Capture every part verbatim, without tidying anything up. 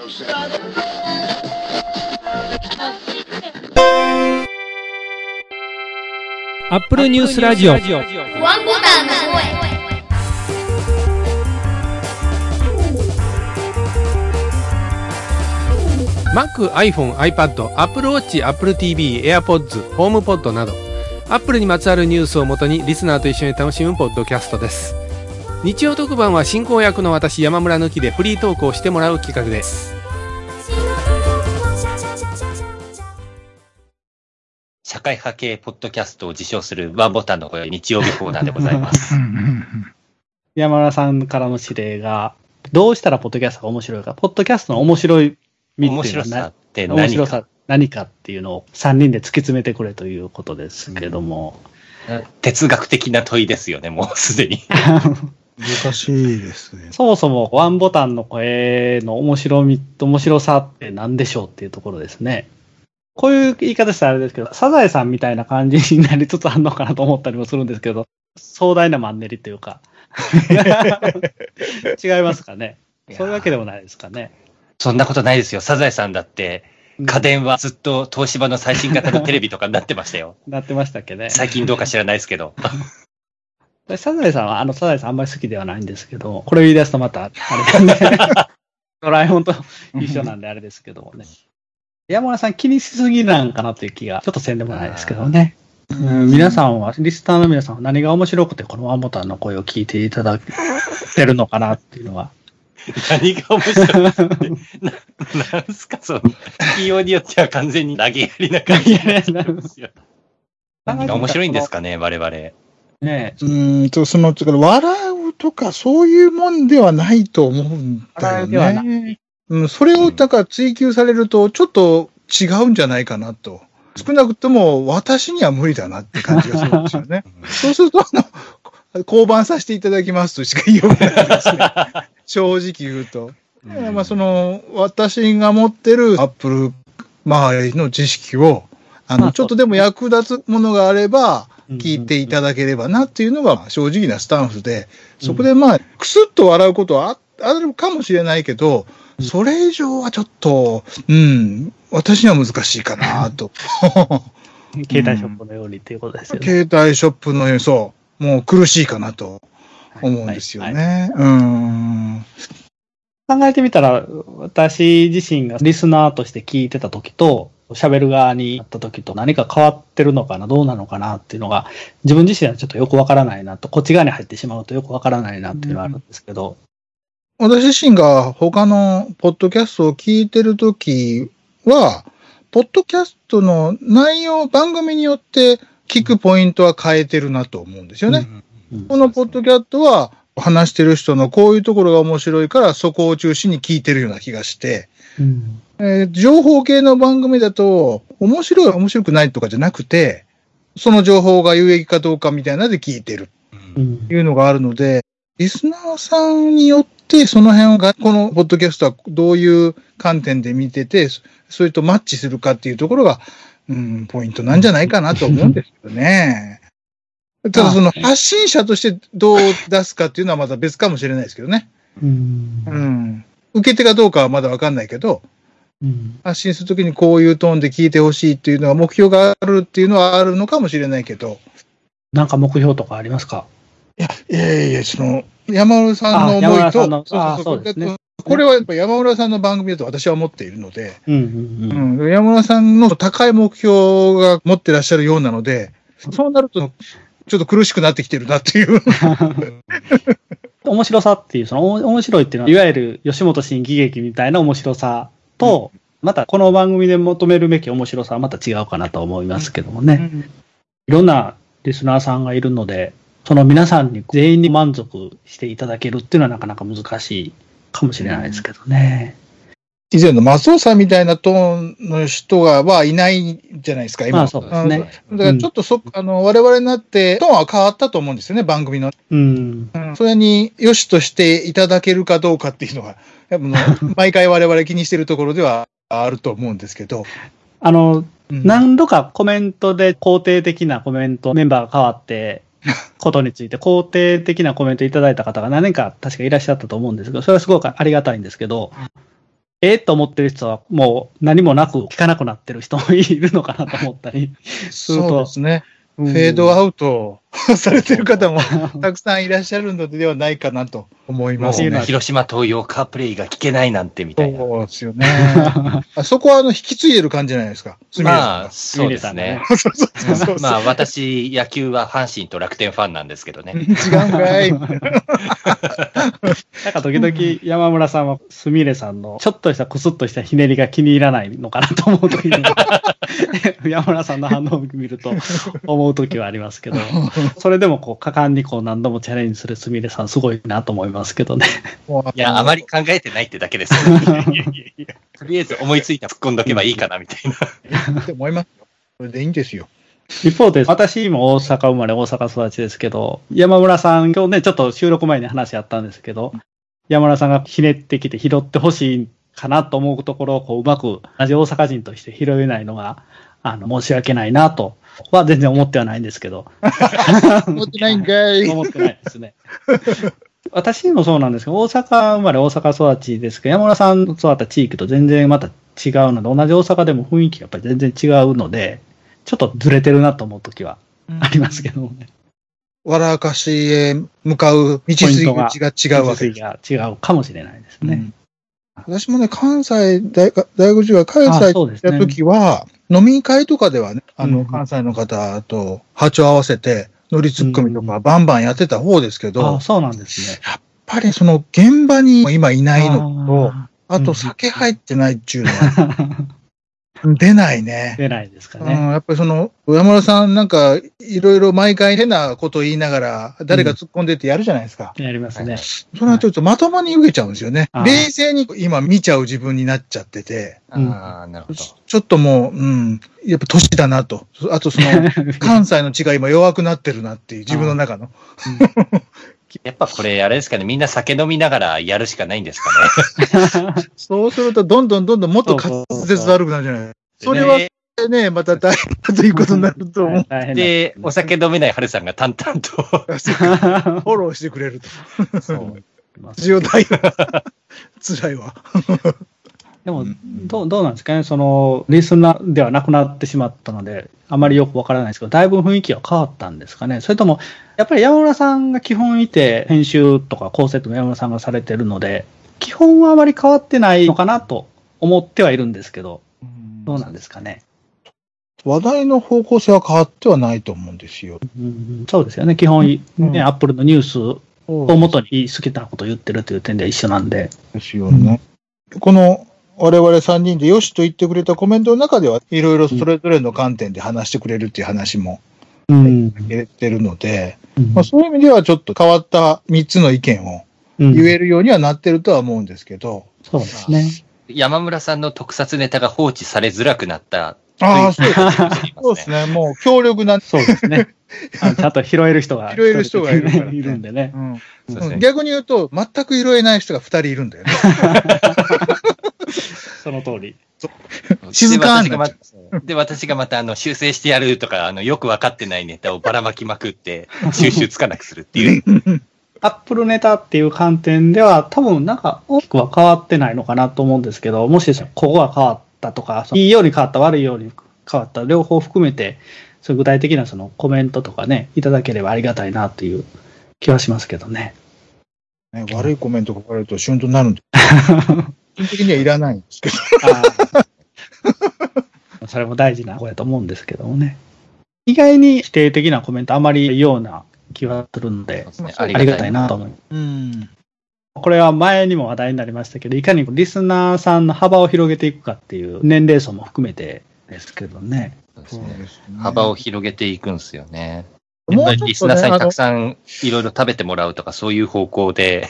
アップルニュースラジオワンボタンの声。 Mac、iPhone、iPad、Apple Watch、Apple ティーブイ、AirPods、HomePod など Apple にまつわるニュースをもとにリスナーと一緒に楽しむポッドキャストです。日曜特番は進行役の私山村抜きでフリートークをしてもらう企画です。 社会派系ポッドキャストを自称するワンボタンの声日曜日コーナーでございます山村さんからの指令がどうしたらポッドキャストが面白いか、ポッドキャストの面白い面白さって何か、 面白さ何かっていうのをさんにんで突き詰めてくれということですけども、 うん、哲学的な問いですよね、もうすでに難しいですね。 そもそもワンボタンの声の面白みと面白さって何でしょうっていうところですね。こういう言い方したらあれですけど、サザエさんみたいな感じになりつつあるのかなと思ったりもするんですけど、壮大なマンネリというか違いますかね。そういうわけでもないですかね。 そんなことないですよ。サザエさんだって家電はずっと東芝の最新型のテレビとかになってましたよ。なってましたっけね。 最近どうか知らないですけど。 サザエさんはあのサザエさんあんまり好きではないんですけど、これを言い出すとまたあれなんでドラえもんと一緒なんであれですけどもね。山村さん気にしすぎなんかなという気がちょっとせんでもないですけどね。うん、皆さんはリスナーの皆さんは何が面白くてこのワンボタンの声を聞いていただけてるのかなっていうのは。 何が面白いってな、なんすかその聞きようによっては完全に投げやりな感じになっちゃうんですよ。何が面白いんですかね我々。ねえ。うーんとその笑うとかそういうもんではないと思うんだよね。うん、それをだから追求されるとちょっと違うんじゃないかなと。少なくとも私には無理だなって感じがするんですよね。そうするとあの降板させていただきますとしか言いようがないですね。正直言うと。うん、まあその私が持ってるアップル周りの知識をあのちょっとでも役立つものがあれば聞いていただければなっていうのが正直なスタンスで、そこでまあクスッと笑うことはあるかもしれないけど、それ以上はちょっと、うん、私には難しいかなと。 携帯ショップのようにっていうことですよね。 携帯ショップのように、そう、もう苦しいかなと思うんですよね。はいはいはい、うん考えてみたら、私自身がリスナーとして聞いてた時と、喋る側になった時と何か変わってるのかな、どうなのかなっていうのが、自分自身はちょっとよくわからないなと、こっち側に入ってしまうとよくわからないなっていうのがあるんですけど、うん私自身が他のポッドキャストを聞いてるときは、ポッドキャストの内容、番組によって聞くポイントは変えてるなと思うんですよね。うんうん、このポッドキャストは話してる人のこういうところが面白いからそこを中心に聞いてるような気がして、うんえー、情報系の番組だと面白い面白くないとかじゃなくて、その情報が有益かどうかみたいなので聞いてるというのがあるので、リスナーさんによってその辺が、このポッドキャストはどういう観点で見てて、それとマッチするかっていうところが、うん、ポイントなんじゃないかなと思うんですけどね。ただその発信者としてどう出すかっていうのはまた別かもしれないですけどね。うん、うん、受け手がどうかはまだわかんないけど、うん、発信するときにこういうトーンで聞いてほしいっていうのは目標があるっていうのはあるのかもしれないけど。 なんか目標とかありますか？ いや、いやいや、その、山村さんの思いと、そうそうそうですね。これはやっぱ山村さんの番組だと私は思っているので、うんうんうんうん、山村さんの高い目標が持ってらっしゃるようなので、そうなると、ちょっと苦しくなってきてるなっていう。 面白さっていう、その面白いっていうのは、いわゆる吉本新喜劇みたいな面白さと、うん、またこの番組で求めるべき面白さはまた違うかなと思いますけどもね。うんうん、いろんなリスナーさんがいるので、その皆さんに全員に満足していただけるっていうのはなかなか難しいかもしれないですけどね。 以前の松尾さんみたいなトーンの人がはいないじゃないですか、今。 まあそうですね。 だからちょっとそ、うん、あの、我々になってトーンは変わったと思うんですよね、番組の。うん。うん、それに良しとしていただけるかどうかっていうのは、やっぱ毎回我々気にしてるところではあると思うんですけど。 あの、うん、何度かコメントで肯定的なコメント、メンバーが変わって、ことについて肯定的なコメントいただいた方が何人か確かいらっしゃったと思うんですけど、それはすごくありがたいんですけど、 ええと思ってる人はもう何もなく聞かなくなってる人もいるのかなと思ったりすると。 そうですね。 うん、 フェードアウトされてる方もたくさんいらっしゃるのではないかなと思いますね。 広島東洋カープレイが聞けないなんてみたいな。 そうですよね。あそこはあの引き継いでる感じじゃないですか。 まあ、そうですね。 そうそうそうまあ、私、野球は阪神と楽天ファンなんですけどね。 違うんかい。 なんか時々山村さんはすみれさんのちょっとしたクスッとしたひねりが気に入らないのかなと思うときに山村さんの反応を見ると思うときはありますけど、それでもこう果敢にこう何度もチャレンジするすみれさんすごいなと思いますけどね。 いや、あまり考えてないってだけですよ、ね。とりあえず思いついたら突っ込んどけばいいかなみたいな。 って思いますよ。それでいいんですよ。 一方で、私も大阪生まれ、大阪育ちですけど、山村さん、今日ね、ちょっと収録前に話あったんですけど、山村さんがひねってきて拾ってほしいかなと思うところを、こう、うまく同じ大阪人として拾えないのが、あの、申し訳ないなとは全然思ってはないんですけど。 思ってないんかい。 思ってないですね。私もそうなんですけど、大阪生まれ、大阪育ちですけど、山村さんの育った地域と全然また違うので、同じ大阪でも雰囲気がやっぱり全然違うので、ちょっとずれてるなと思うときはありますけどもね。 笑かしへ向かう道筋口が違うわけです。 道筋が違うかもしれないですね。うん、 私もね、関西大学、大学時代、関西行った時は、ね、飲み会とかではね、あの、うん、関西の方と波長合わせて、乗りツッコミとかバンバンやってた方ですけど、 うん、あそうなんですね。 やっぱりその現場に今いないのと、あ, あと酒入ってないっていうのは、出ないね。 出ないですかね。 うん、やっぱりその、山村さんなんか、いろいろ毎回変なことを言いながら、誰か突っ込んでってやるじゃないですか。 うん、やりますね。 それはちょっとまともに受けちゃうんですよね。はい、冷静に今見ちゃう自分になっちゃってて。 ああ、なるほど。 ちょっともう、うん、やっぱ年だなと。あとその、関西の違いも弱くなってるなっていう、自分の中の。 やっぱこれ、あれですかね、みんな酒飲みながらやるしかないんですかね。 そうすると、どんどんどんどんもっと滑舌悪くなるじゃない。それはね、また大変だということになると思う。 で、お酒飲めない春さんが淡々とフォローしてくれると。そう。需要大は辛いわ。 でも、どう、どうなんですかね、その、リスナーではなくなってしまったので、あまりよくわからないですけど、だいぶ雰囲気は変わったんですかね。それとも、やっぱり山村さんが基本いて、編集とか構成とか山村さんがされてるので、基本はあまり変わってないのかなと思ってはいるんですけど、どうなんですかね。 話題の方向性は変わってはないと思うんですよ。 うん、そうですよね。基本、ね、うん、アップルのニュースを元に好きなことを言ってるという点では一緒なんで。 ですよね。うん、この、我々さんにんでよしと言ってくれたコメントの中では、いろいろそれぞれの観点で話してくれるっていう話も入れてるので、うんまあ、そういう意味ではちょっと変わったみっつの意見を言えるようにはなってるとは思うんですけど。 うん、そうですね。 山村さんの特撮ネタが放置されづらくなった。 ああ、そうですね。そうですね。もう強力な。 そうですね。あちゃんと拾える人が。 拾える人がいるから、ね。 いるんでね。 うんうん、逆に言うと、全く拾えない人がふたりいるんだよね。 その通り。 静かになっちゃう。で、私がまた、あの、修正してやるとか、あの、よくわかってないネタをばらまきまくって、収集つかなくするっていう。 アップルネタっていう観点では、多分なんか大きくは変わってないのかなと思うんですけど、もしここが変わったとか、いいように変わった、悪いように変わった、両方含めて、そういう具体的なそのコメントとかね、いただければありがたいなという気はしますけどね。 ね悪いコメント書かれるとシュンとなるんで。基本的にはいらないんですけど。 それも大事なことだと思うんですけどもね。意外に否定的なコメントあまりいいような気はするので、ね、ありがたいなと思います。うん、これは前にも話題になりましたけど、いかにリスナーさんの幅を広げていくかっていう年齢層も含めてですけどね。 そうですね。幅を広げていくんですよね。やっぱりリスナーさんにたくさんいろいろ食べてもらうとかそういう方向で。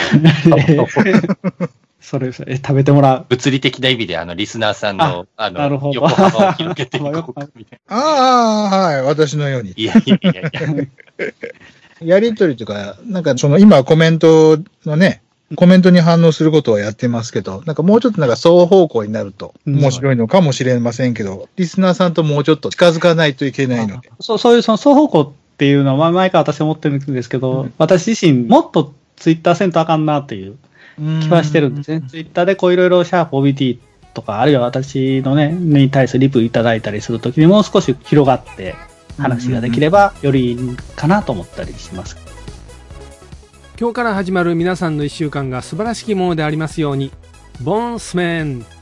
それ、それ食べてもらう。 物理的な意味で、あの、リスナーさんの、あ, あの、 横幅を広げていこうみたいな。 ああ、はい、私のように。 いやいやいやいや。 やりとりとか、なんかその今コメントのね、コメントに反応することはやってますけど、なんかもうちょっとなんか双方向になると面白いのかもしれませんけど、うん、リスナーさんともうちょっと近づかないといけないので。 そう、そういうその双方向っていうのは前から私は思ってるんですけど、うん、私自身もっとツイッターせんとあかんなっていう気はしてるんですね。ツイッターでこういろいろシャープ オービーティー とか、あるいは私のね、に対するリプいただいたりするときにもう少し広がって話ができればよりいいかなと思ったりします。 今日から始まる皆さんのいっしゅうかんが素晴らしきものでありますように。ボンスメン。